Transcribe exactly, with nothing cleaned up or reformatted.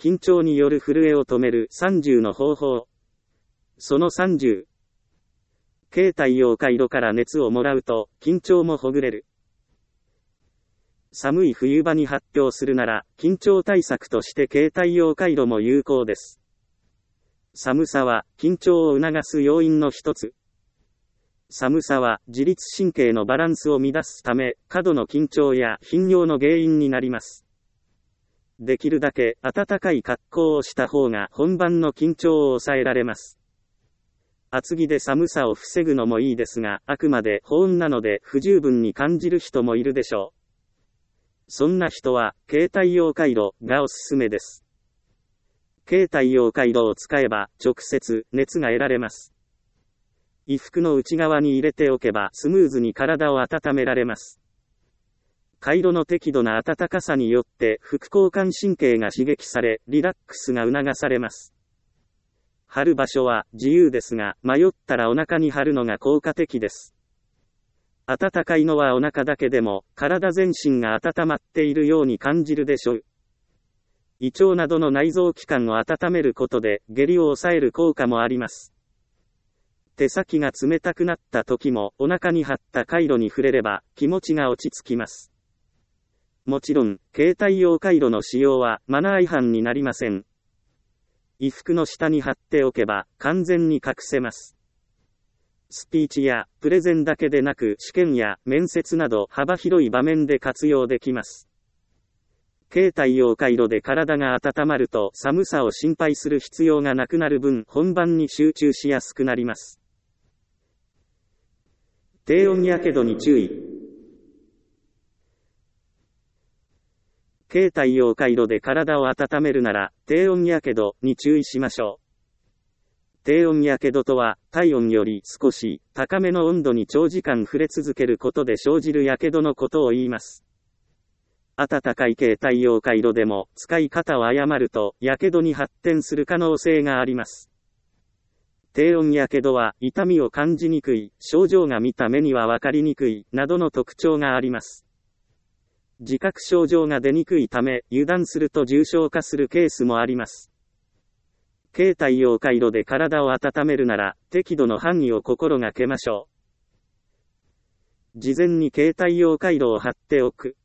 緊張による震えを止めるさんじゅうの方法。そのさんじゅう。経太陽回路から熱をもらうと、緊張もほぐれる。寒い冬場に発表するなら、緊張対策として経太陽回路も有効です。寒さは、緊張を促す要因の一つ。寒さは、自律神経のバランスを乱すため、過度の緊張や頻尿の原因になります。できるだけ、暖かい格好をした方が、本番の緊張を抑えられます。厚着で寒さを防ぐのもいいですが、あくまで保温なので不十分に感じる人もいるでしょう。そんな人は、経太陽回路がおすすめです。経太陽回路を使えば、直接熱が得られます。衣服の内側に入れておけば、スムーズに体を温められます。回路の適度な暖かさによって、副交感神経が刺激され、リラックスが促されます。貼る場所は自由ですが、迷ったらお腹に貼るのが効果的です。暖かいのはお腹だけでも、体全身が温まっているように感じるでしょう。胃腸などの内臓器官を温めることで、下痢を抑える効果もあります。手先が冷たくなった時も、お腹に貼った回路に触れれば、気持ちが落ち着きます。もちろん、経太陽回路の使用は、マナー違反になりません。衣服の下に貼っておけば、完全に隠せます。スピーチや、プレゼンだけでなく、試験や、面接など、幅広い場面で活用できます。経太陽回路で体が温まると、寒さを心配する必要がなくなる分、本番に集中しやすくなります。低温やけどに注意。経太陽回路で体を温めるなら、低温やけどに注意しましょう。低温やけどとは、体温より少し高めの温度に長時間触れ続けることで生じるやけどのことを言います。暖かい経太陽回路でも、使い方を誤ると、やけどに発展する可能性があります。低温やけどは、痛みを感じにくい、症状が見た目にはわかりにくい、などの特徴があります。自覚症状が出にくいため、油断すると重症化するケースもあります。経太陽回路で体を温めるなら、適度の範囲を心がけましょう。事前に経太陽回路を貼っておく。